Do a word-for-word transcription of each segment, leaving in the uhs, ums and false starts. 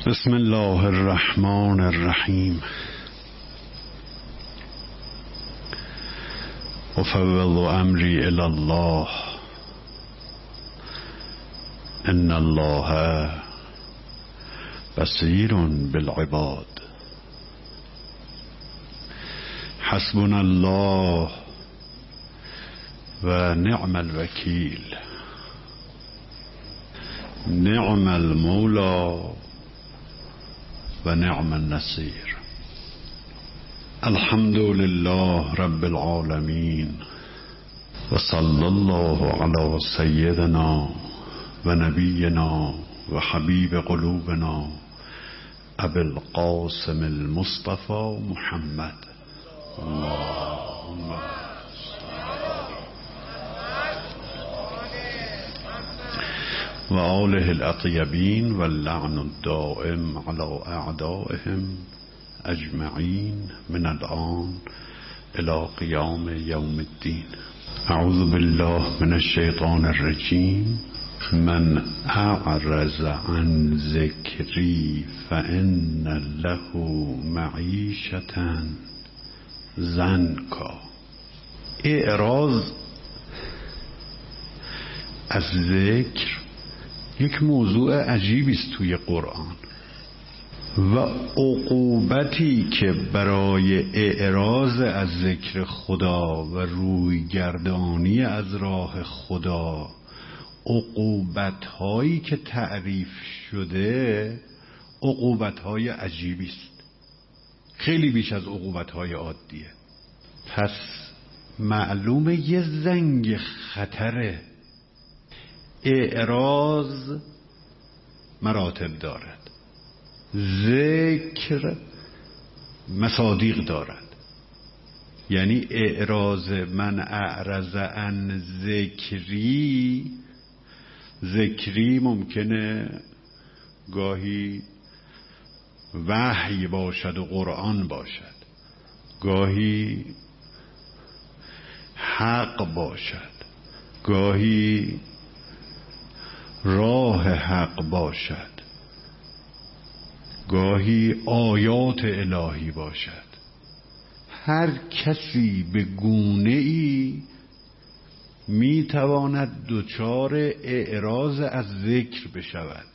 بسم الله الرحمن الرحیم. افوض امری الی الله ان الله بصیر بالعباد. حسبنا الله و نعم الوکیل، نعم المولا و نعم النصیر. الحمد لله رب العالمین و صلی الله علی سیدنا و نبینا و حبیب قلوبنا ابی القاسم المصطفى محمد. اللهم و آله الاطیبین و اللعن الدائم علی اعدائهم اجمعین من الآن الى قیام یوم الدین. اعوذ بالله من الشیطان الرجیم. من اعرض عن ذکری فان له معیشة ضنکا. اعراض از ذکر یک موضوع عجیبی است توی قرآن و عقوبتی که برای اعراض از ذکر خدا و روی گردانی از راه خدا، عقوبت‌هایی که تعریف شده عقوبت‌های عجیبی است، خیلی بیش از عقوبت‌های عادیه. پس معلومه یه زنگ خطره. اعراض مراتب دارد، ذکر مصادیق دارد. یعنی اعراض من اعرض عن ذکری، ذکری ممکنه گاهی وحی باشد و قرآن باشد، گاهی حق باشد، گاهی راه حق باشد، گاهی آیات الهی باشد. هر کسی به گونه ای میتواند دچار اعراض از ذکر بشود.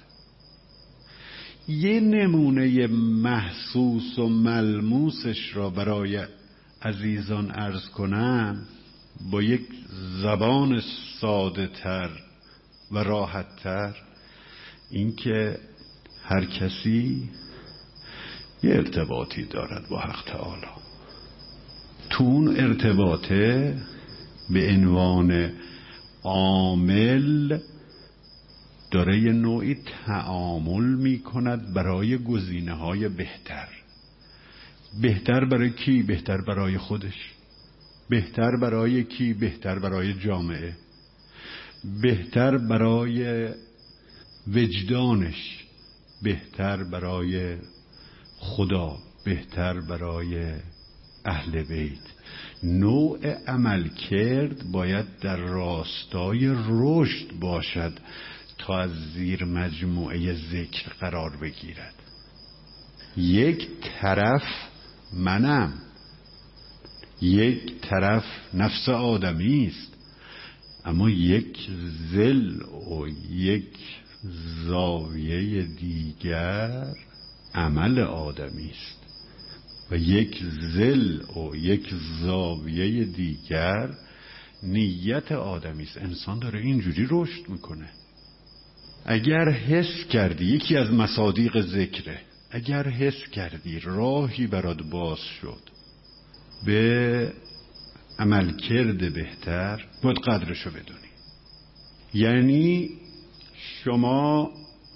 یه نمونه محسوس و ملموسش را برای عزیزان عرض کنم با یک زبان ساده تر و راحت تر. این که هر کسی یه ارتباطی دارد با حق تعالی، تو اون ارتباطه به عنوان عامل داره یه نوعی تعامل می کند برای گزینه های بهتر. بهتر برای کی؟ بهتر برای خودش. بهتر برای کی؟ بهتر برای جامعه. بهتر برای وجدانش، بهتر برای خدا، بهتر برای اهل بیت. نوع عمل کرد باید در راستای رشد باشد تا از زیر مجموعه ذکر قرار بگیرد. یک طرف منم، یک طرف نفس آدمی است، اما یک ظل و یک زاویه دیگر عمل آدمی است و یک ظل و یک زاویه دیگر نیت آدمی است. انسان داره اینجوری رشد میکنه. اگر حس کردی، یکی از مصادیق ذکره، اگر حس کردی راهی برات باز شد به عمل کرده بهتر، باید قدرشو بدونی. یعنی شما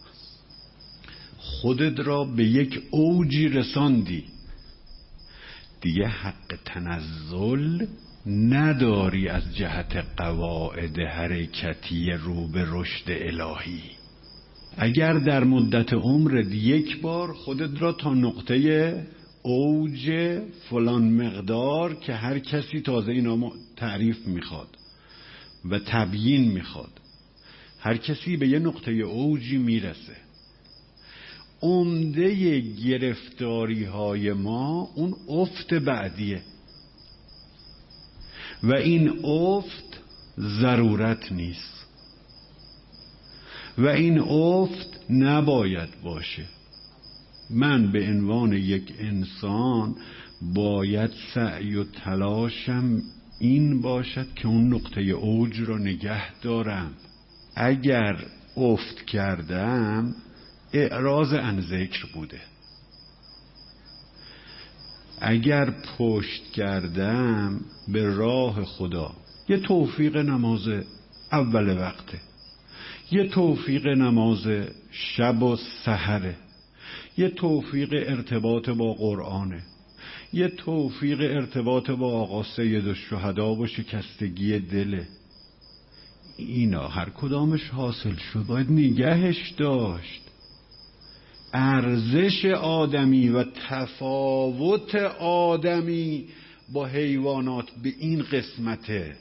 خودت را به یک اوجی رساندی، دیگه حق تنزل نداری از جهت قواعد حرکتی رو به رشد الهی. اگر در مدت عمرت یک بار خودت را تا نقطه اوج فلان مقدار که هر کسی تازه اینا تعریف میخواد و تبیین میخواد، هر کسی به یه نقطه اوجی میرسه، عمده گرفتاری های ما اون افت بعدیه و این افت ضرورت نیست و این افت نباید باشه. من به عنوان یک انسان باید سعی و تلاشم این باشد که اون نقطه اوج رو نگه دارم. اگر افت کردم اعراض عن ذکر بوده، اگر پشت کردم به راه خدا، یه توفیق نماز اول وقته، یه توفیق نماز شب و سحره، یه توفیق ارتباط با قرآنه، یه توفیق ارتباط با آقا سید الشهدا و شکستگی دله. اینا هر کدامش حاصل شد باید نگهش داشت. ارزش آدمی و تفاوت آدمی با حیوانات به این قسمته.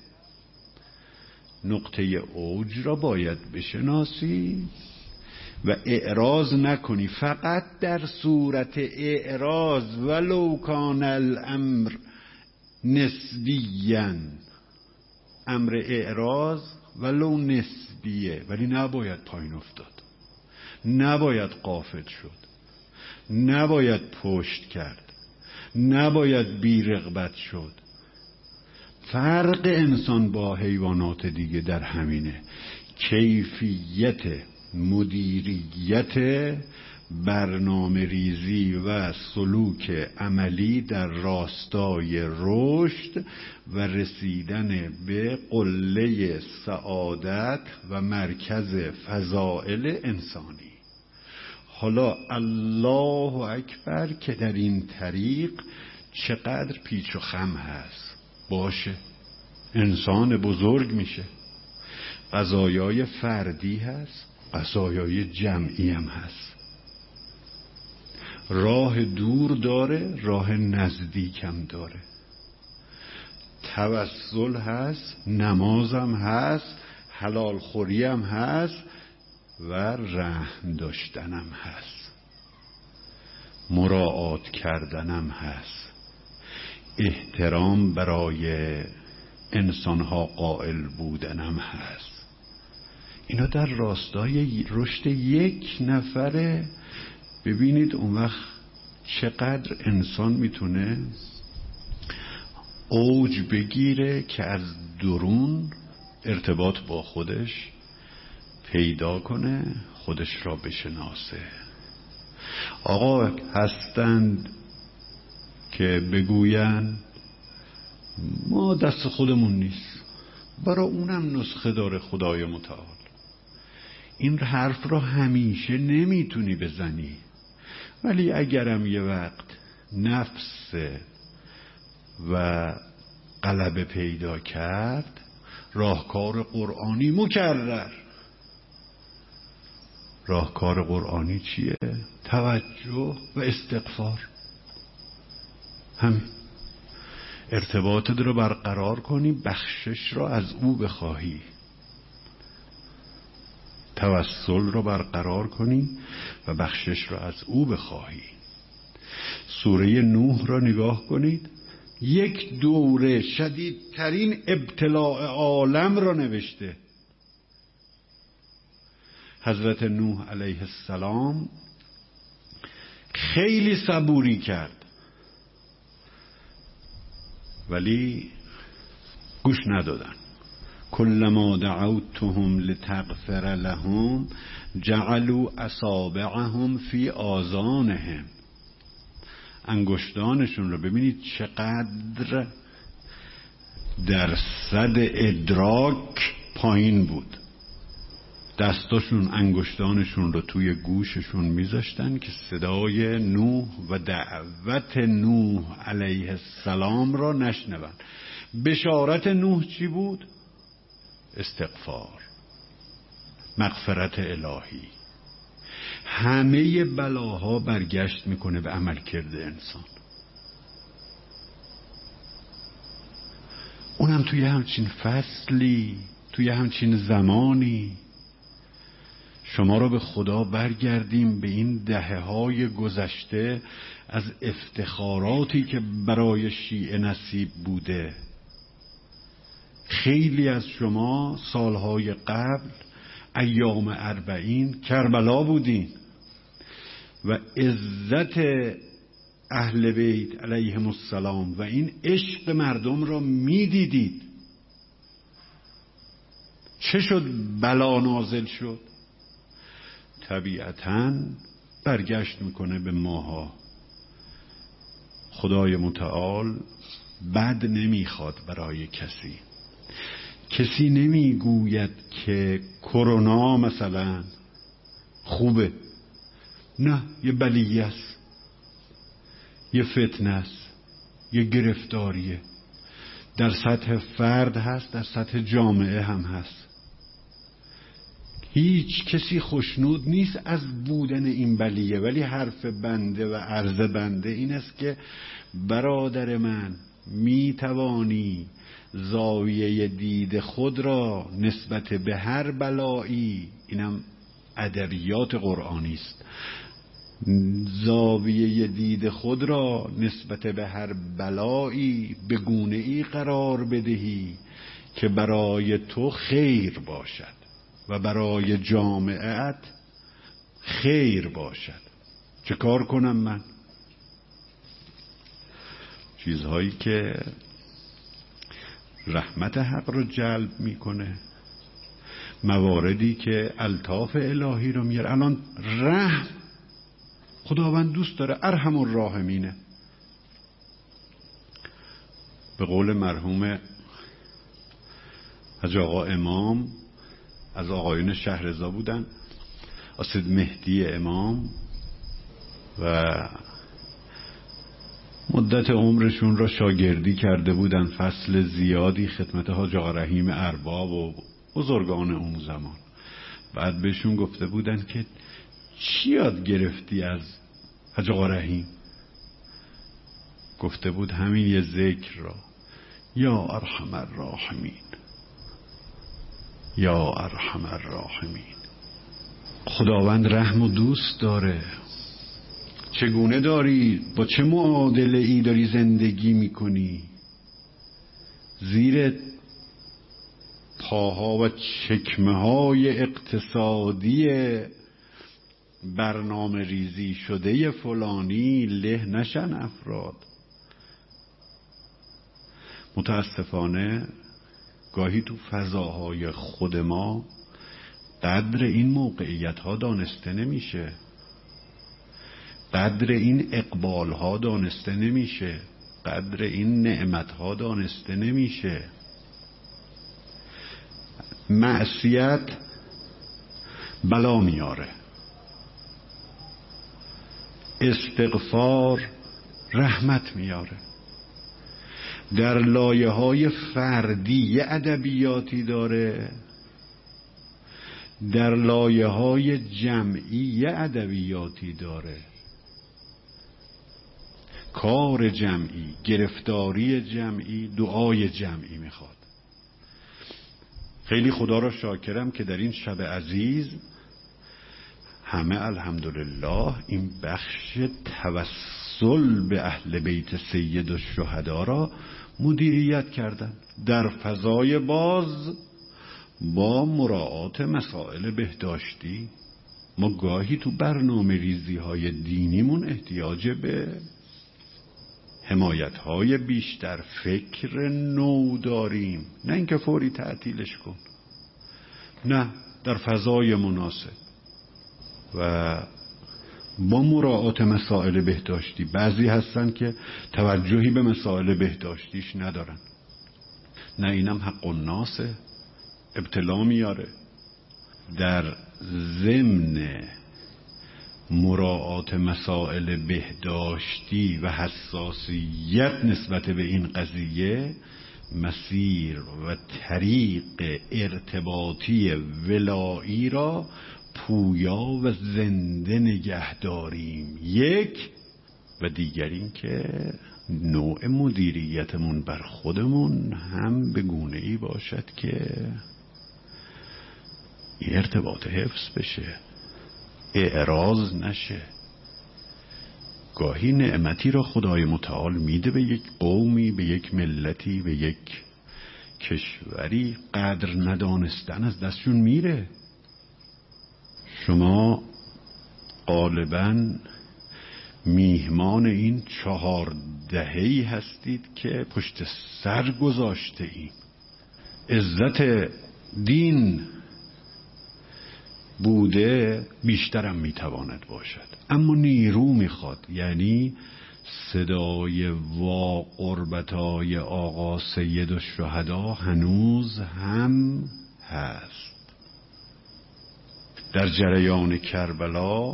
نقطه اوج را باید بشناسی و اعراض نکنی. فقط در صورت اعراض ولو کان الامر نسبیاً، امر اعراض ولو نسبیه، ولی نباید پایین افتاد، نباید غافل شد، نباید پشت کرد، نباید بی رغبت شد. فرق انسان با حیوانات دیگه در همینه، کیفیت مدیریت برنامه ریزی و سلوک عملی در راستای رشد و رسیدن به قله سعادت و مرکز فضائل انسانی. حالا الله اکبر که در این طریق چقدر پیچ و خم هست. باشه، انسان بزرگ میشه، قضایای فردی هست، قضایای جمعی هم هست، راه دور داره، راه نزدیک هم داره، توسل هست، نماز هم هست، حلال خوری هم هست و رحم داشتنم هست، مراعات کردنم هست، احترام برای انسانها قائل بودنم هست. اینا در راستای رشد یک نفره. ببینید اون وقت چقدر انسان میتونه اوج بگیره که از درون ارتباط با خودش پیدا کنه، خودش را بشناسه. آقا هستند که بگوین ما دست خودمون نیست، برای اونم نسخه داره خدای متعال. این حرف را همیشه نمیتونی بزنی، ولی اگرم یه وقت نفس و غلبه پیدا کرد، راهکار قرآنی مکرر. راهکار قرآنی چیه؟ توجه و استغفار. همین. ارتباطت رو برقرار کنی، بخشش رو از او بخواهی، توسل رو برقرار کنی و بخشش رو از او بخواهی. سوره نوح را نگاه کنید، یک دوره شدیدترین ابتلاء عالم را نوشته. حضرت نوح علیه السلام خیلی صبوری کرد ولی گوش ندادن. کلما دعوتهم لتغفر لهم جعلوا اصابعهم فی آذانهم. انگشتانشون رو ببینید چقدر درصد ادراک پایین بود. دستاشون انگشتانشون رو توی گوششون میذاشتن که صدای نوح و دعوت نوح علیه السلام را نشنون. بشارت نوح چی بود؟ استغفار، مغفرت الهی. همه بلاها برگشت میکنه به عمل کرده انسان. اونم توی همچین فصلی، توی همچین زمانی. شما را به خدا برگردیم به این دهه‌های گذشته از افتخاراتی که برای شیعه نصیب بوده. خیلی از شما سالهای قبل ایام اربعین کربلا بودین و عزت اهل بیت علیهم السلام و این عشق مردم را میدیدید. چه شد بلا نازل شد؟ طبیعتاً برگشت میکنه به ماها. خدای متعال بد نمیخواد برای کسی. کسی نمیگوید که کرونا مثلا خوبه، نه، یه بلیه است، یه فتنه است، یه گرفتاریه. در سطح فرد هست، در سطح جامعه هم هست. هیچ کسی خوشنود نیست از بودن این بلیه، ولی حرف بنده و عرض بنده این است که برادر من می توانی زاویه دید خود را نسبت به هر بلایی، اینم ادبیات قرآنی است، زاویه دید خود را نسبت به هر بلایی به گونه‌ای قرار بدهی که برای تو خیر باشد و برای جامعت خیر باشد. چه کار کنم من؟ چیزهایی که رحمت حق رو جلب میکنه، مواردی که الطاف الهی رو میاره. الان رحم خداوند دوست داره، ارحم الراحمینه. به قول مرحوم حاج آقا امام، از آقایون شهرضا بودن، اسد مهدی امام، و مدت عمرشون را شاگردی کرده بودن، فصل زیادی خدمت حاج آقا رحیم ارباب و بزرگان اون زمان. بعد بهشون گفته بودن که چی یاد گرفتی از حاج آقا رحیم؟ گفته بود همین یه ذکر را، یا ارحم الراحمین، یا ارحم الراحمین. خداوند رحم و دوست داره. چگونه داری، با چه معادله ای داری زندگی میکنی؟ زیر پاها و چکمه های اقتصادی برنامه ریزی شده فلانی له نشن افراد. متاسفانه گاهی تو فضاهای خود ما قدر این موقعیت ها دانسته نمیشه، قدر این اقبال ها دانسته نمیشه، قدر این نعمت ها دانسته نمیشه. معصیت بلا میاره، استغفار رحمت میاره. در لایه های فردی یه ادبیاتی داره، در لایه های جمعی یه ادبیاتی داره. کار جمعی، گرفتاری جمعی، دعای جمعی میخواد. خیلی خدا را شاکرم که در این شب عزیز همه الحمدلله این بخش توسل به اهل بیت سید الشهدا را مدیریت کردن در فضای باز با مراعات مسائل بهداشتی. ما گاهی تو برنامه ریزی های دینیمون احتیاج به حمایت های بیشتر، فکر نو داریم، نه اینکه فوری تعطیلش کن، نه، در فضای مناسب و با مراعات مسائل بهداشتی. بعضی هستن که توجهی به مسائل بهداشتیش ندارن، نه، اینم حق الناسه، ابتلا میاره. در ضمن مراعات مسائل بهداشتی و حساسیت نسبت به این قضیه، مسیر و طریق ارتباطی ولایی را پویا و زنده نگه داریم. یک و دیگر این که نوع مدیریتمون بر خودمون هم به گونه‌ای باشد که این ارتباط حفظ بشه، اعراض نشه. گاهی نعمتی را خدای متعال میده به یک قومی، به یک ملتی، به یک کشوری، قدر ندانستن از دستشون میره. شما غالباً میهمان این چهار دهه‌ای هستید که پشت سر گذاشته ایم. عزت دین بوده بیشترم میتواند باشد، اما نیرو میخواد. یعنی صدای وا قربتای آقا سید الشهدا هنوز هم هست. در جریان کربلا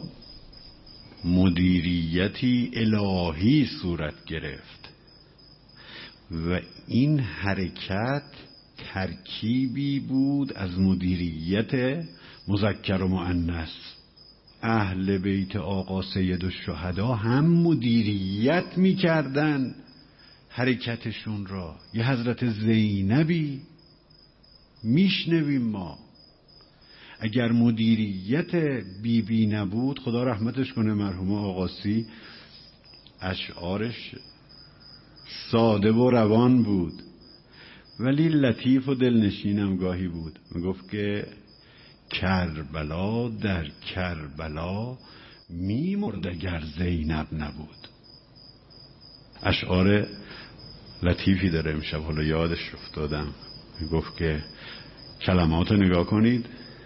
مدیریتی الهی صورت گرفت و این حرکت ترکیبی بود از مدیریت مذکر و مؤنث. اهل بیت آقا سید الشهدا هم مدیریت میکردن حرکتشون را. یه حضرت زینبی میشنویم ما، اگر مدیریت بی بی نبود، خدا رحمتش کنه مرحوم آقاسی، اشعارش ساده و روان بود ولی لطیف و دلنشینم گاهی بود. میگفت که کربلا در کربلا میمرد اگر زینب نبود. اشعار لطیفی داره، امشب حالا یادش افتادم. میگفت که کلمات رو نگاه کنید،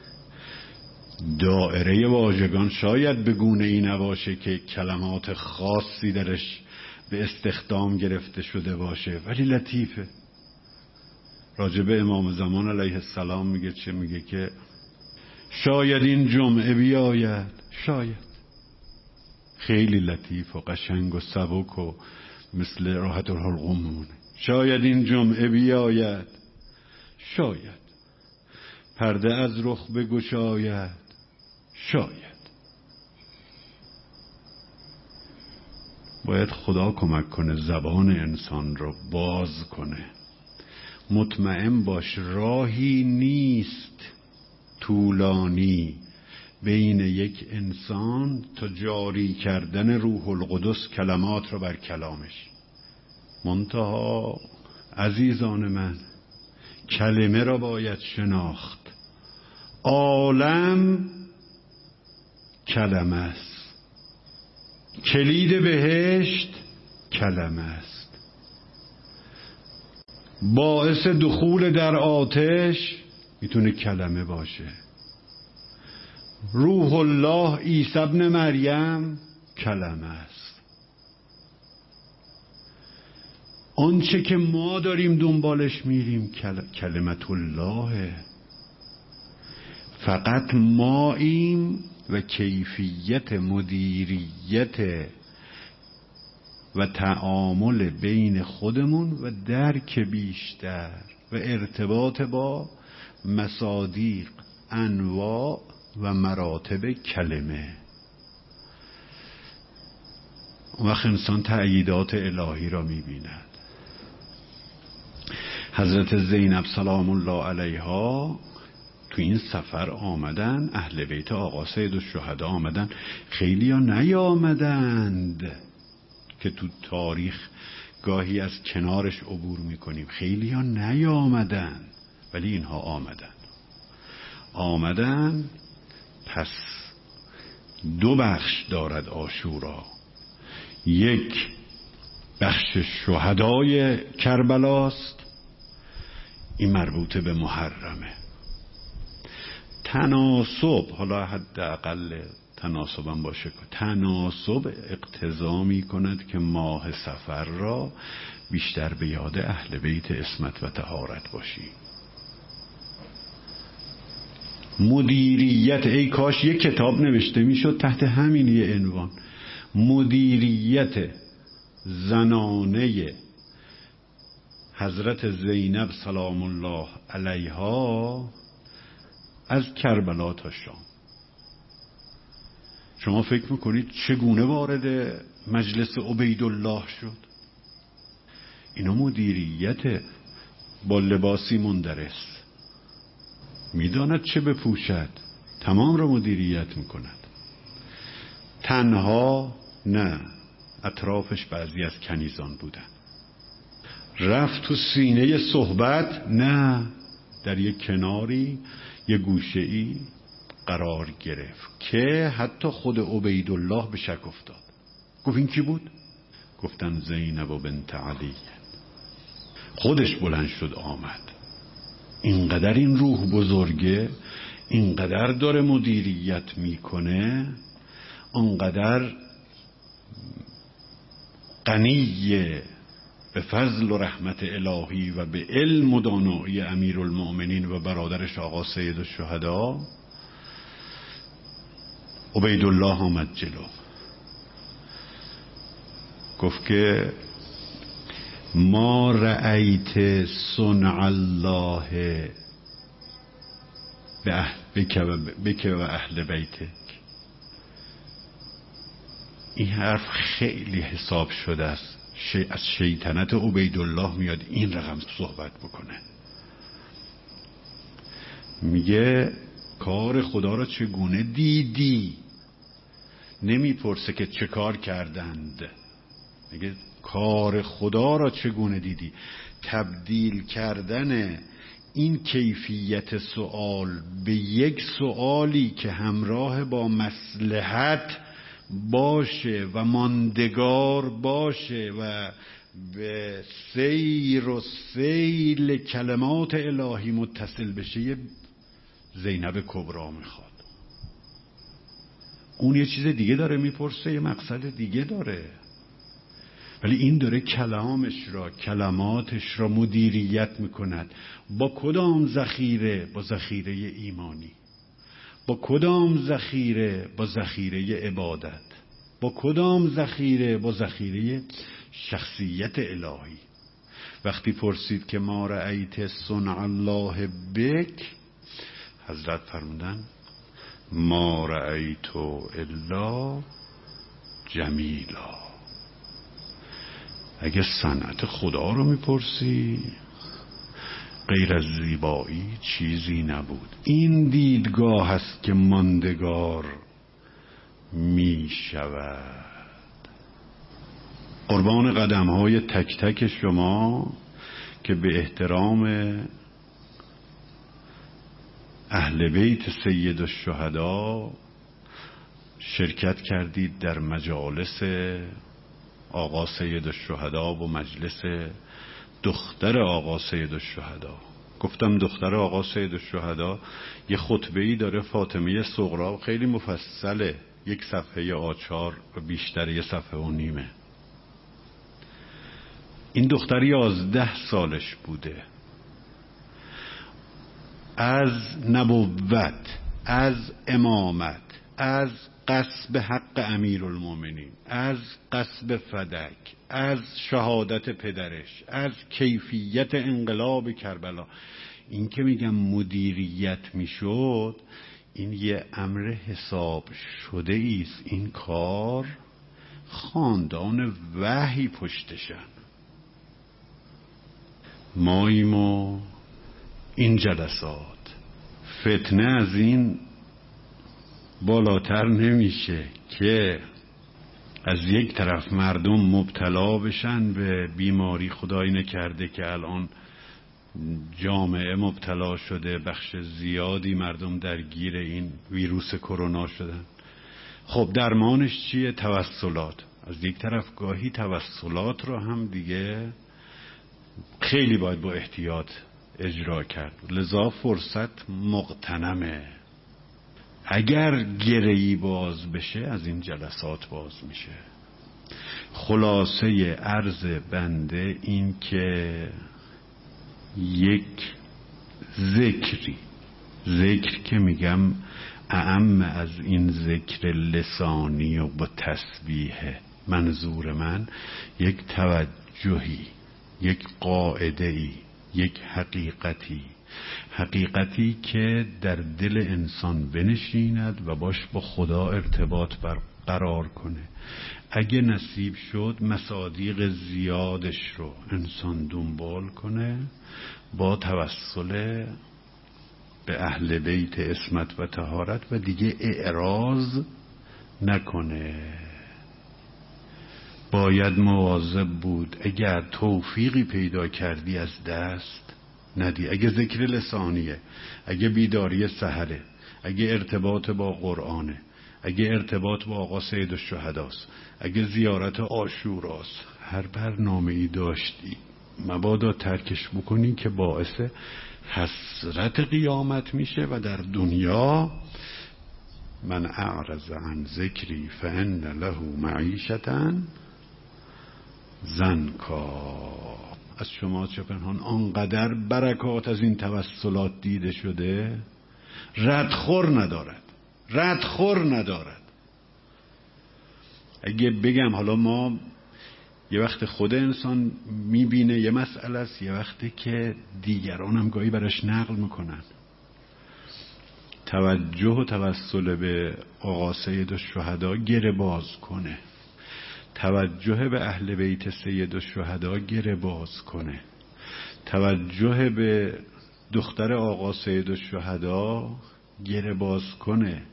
دائره واژگان شاید به گونه ای نباشه که کلمات خاصی درش به استخدام گرفته شده باشه، ولی لطیفه. راجب امام زمان علیه السلام میگه چه؟ میگه که شاید این جمعه بیاید، شاید. خیلی لطیف و قشنگ و سبک و مثل راحت الحلقوم مونه. شاید این جمعه بیاید، شاید پرده از رخ بگشاید، شاید. باید خدا کمک کنه زبان انسان رو باز کنه. مطمئن باش راهی نیست طولانی بین یک انسان تا جاری کردن روح القدس کلمات رو بر کلامش. منتها عزیزان من، کلمه را باید شناخت. عالم کلمه است، کلید بهشت کلمه است، باعث دخول در آتش میتونه کلمه باشه. روح الله عیسی ابن مریم کلمه است. آنچه که ما داریم دنبالش میریم کل... کلمت الله. فقط ماییم و کیفیت مدیریت و تعامل بین خودمون و درک بیشتر و ارتباط با مصادیق، انواع و مراتب کلمه. اون وقت انسان تأییدات الهی را میبیند. حضرت زینب سلام الله علیها تو این سفر آمدن، اهل بیت آقا سید الشهدا آمدن. خیلی ها نیامدند که تو تاریخ گاهی از کنارش عبور میکنیم. خیلی ها نیامدن ولی اینها آمدن. آمدن. پس دو بخش دارد عاشورا. یک بخش شهدای کربلاست، این مربوط به محرمه. تناسب، حالا حداقل تناسبم باشه که تناسب اقتضا می کند که ماه سفر را بیشتر به یاد اهل بیت عصمت و طهارت باشی. مدیریت، ای کاش یک کتاب نوشته میشد تحت همین یه عنوان، مدیریت زنانه حضرت زینب سلام الله علیها از کربلا تا شام. شما فکر میکنید چگونه وارد مجلس عبیدالله شد؟ اینا مدیریت با لباسی مندرس، میداند چه بپوشد، تمام را مدیریت میکند. تنها نه، اطرافش بعضی از کنیزان بودن. رفت تو سینه صحبت، نه، در یک کناری یک گوشه‌ای قرار گرفت که حتی خود عبیدالله به شک افتاد. گفت این کی بود؟ گفتن زینب و بنت علی. خودش بلند شد آمد. اینقدر این روح بزرگه، اینقدر داره مدیریت میکنه، اینقدر غنیه به فضل و رحمت الهی و به علم و دانایی امیرالمؤمنین و برادرش آقا سید الشهدا. عبیدالله آمد جلو، گفت که ما رأیت صنع الله بک و اهل بیتک. این حرف خیلی حساب شده است، شی از شیطنت عبیدالله میاد این رقم صحبت بکنه. میگه کار خدا را چگونه دیدی؟ نمیپرسه که چه کار کردند، میگه کار خدا را چگونه دیدی؟ تبدیل کردن این کیفیت سوال به یک سوالی که همراه با مصلحت باشه و ماندگار باشه و به سیر و سیل کلمات الهی متصل بشه، زینب کبرا میخواد. اون یه چیز دیگه داره میپرسه، یه مقصد دیگه داره، ولی این داره کلامش را، کلماتش را مدیریت میکند. با کدام ذخیره؟ با ذخیره ایمانی. با کدام ذخیره؟ با ذخیره عبادت. با کدام ذخیره؟ با ذخیره شخصیت الهی. وقتی پرسید که ما رأیت صنع الله بک، حضرت فرمودن ما رأیت الا جمیلا. اگه صنعت خدا رو میپرسی، غیر از زیبایی چیزی نبود. این دیدگاه هست که ماندگار می شود. قربان قدم های تک تک شما که به احترام اهل بیت سید الشهدا شرکت کردید در مجالس آقا سید الشهدا و مجلس دختر آقا سید الشهدا. گفتم دختر آقا سید الشهدا یه خطبه‌ای داره، فاطمه صغرا، خیلی مفصله، یک صفحه آچار و بیشتر یه صفحه و نیمه. این دختر یازده سالش بوده، از نبوت، از امامت، از غصب حق امیرالمؤمنین، از غصب فدک، از شهادت پدرش، از کیفیت انقلاب کربلا. این که میگم مدیریت میشد، این یه امر حساب شده ایست. این کار خاندان وحی پشتشن. ماییم و این جلسات فتنه از این بالاتر نمیشه که از یک طرف مردم مبتلا بشن به بیماری، خدایی نکرده که الان جامعه مبتلا شده، بخش زیادی مردم درگیر این ویروس کرونا شدن. خب درمانش چیه؟ توسلات. از یک طرف گاهی توسلات رو هم دیگه خیلی باید با احتیاط اجرا کرد، لذا فرصت مغتنمه. اگر گره‌ای باز بشه از این جلسات باز میشه. خلاصه عرض بنده این که یک ذکری، ذکر که میگم اعم از این ذکر لسانی و با تسبیح، منظور من یک توجهی، یک قاعده‌ای، یک حقیقتی، حقیقتی که در دل انسان بنشیند و باش با خدا ارتباط برقرار کنه. اگه نصیب شد مصادیق زیادش رو انسان دنبال کنه، با توسل به به اهل بیت عصمت و طهارت و دیگه اعراض نکنه. باید مواظب بود اگر توفیقی پیدا کردی از دست ندی. اگه ذکر لسانیه، اگه بیداری سحره، اگه ارتباط با قرآنه، اگه ارتباط با آقا سید الشهداست، اگه زیارت عاشوراست، هر برنامه ای داشتی مبادا ترکش بکنی که باعث حسرت قیامت میشه و در دنیا من اعرض عن ذکری فان له معیشة ضنکا. از شما چه پنهان آنقدر برکات از این توسلات دیده شده ردخور ندارد، ردخور ندارد. اگه بگم حالا ما یه وقت خود انسان میبینه یه مسئله است، یه وقتی که دیگران هم گاهی براش نقل میکنن. توجه و توسل به آقا سید الشهدا گره باز کنه، توجه به اهل بیت سید الشهدا گره باز کنه، توجه به دختر آقا سید الشهدا گره باز کنه.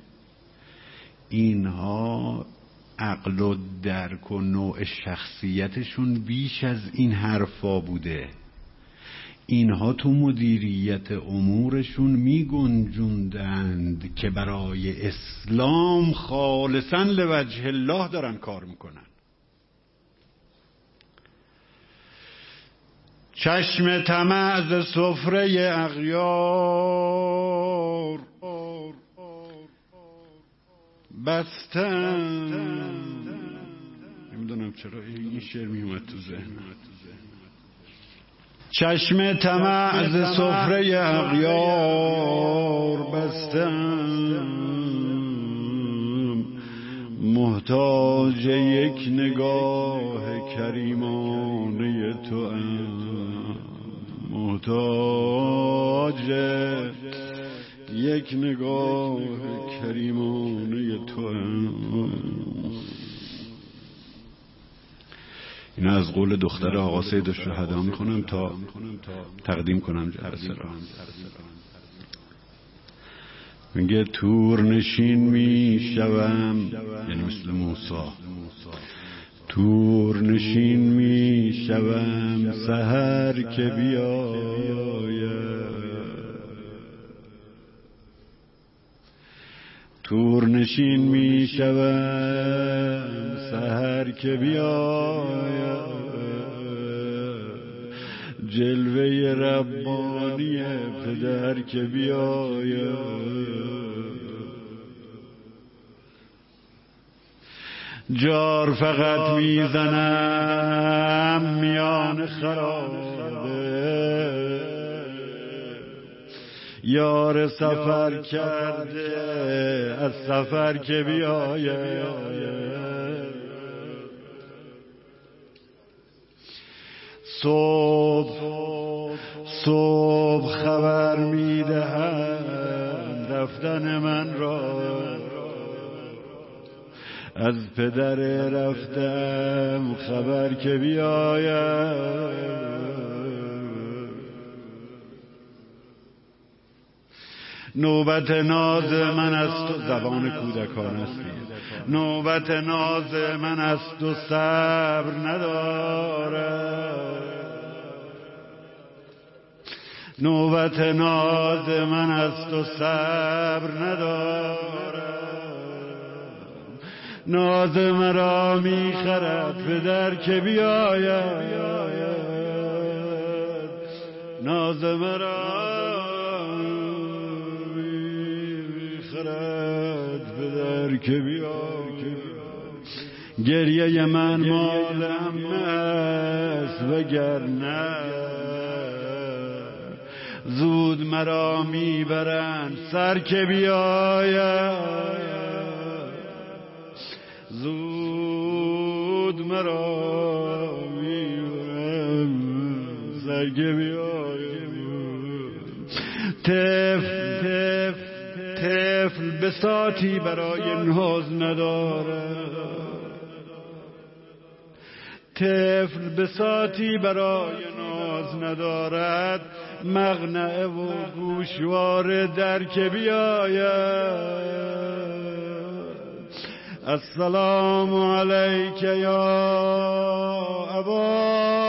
اینها عقل و درک و نوع شخصیتشون بیش از این حرفا بوده. اینها تو مدیریت امورشون می گنجوندند که برای اسلام خالصا لوجه الله دارن کار میکنن. چشم طمع ز سفره اغیار بستن. نمیدونم چرا این شعر میومد تو ذهن. چشم طمع ز سفره اغیار بستم، محتاج یک نگاه کریمانه تو ام، محتاج یک نگاه کریمانه تو ام. این از قول دختر آقا سید الشهدا میخونم تا تقدیم کنم جلسه را. میگه تور نشین میشوم، یعنی مثل موسی، تور نشین میشوم سحر که بیاید، تور نشین میشوم سحر که بیاید، جلوه ربانی پدر که بیاید، جار فقط میزنم میان خرابه، یار سفر کرده از سفر که بیاید، صبح صبح خبر میدهم رفتن من را، از پدر رفتم خبر که بیاید، نوبت ناز من است و زبان کودکان است، نوبت ناز من است و صبر ندارم، نوبت ناز من است و صبر ندارم، ناز مرا میخرد پدر که بیاید، ناز مرا میخرد پدر که بیاید، گریه من مالم است وگرنه زود مرا میبرند سر که بیاید، زود مرا میبرند سر که بیاید، طفل طفل طفل بساطی برای ناز ندارد، طفل بساطی برای ناز ندارد، مقنعه و گوشواره در که بیاید. السلام علیک یا ابا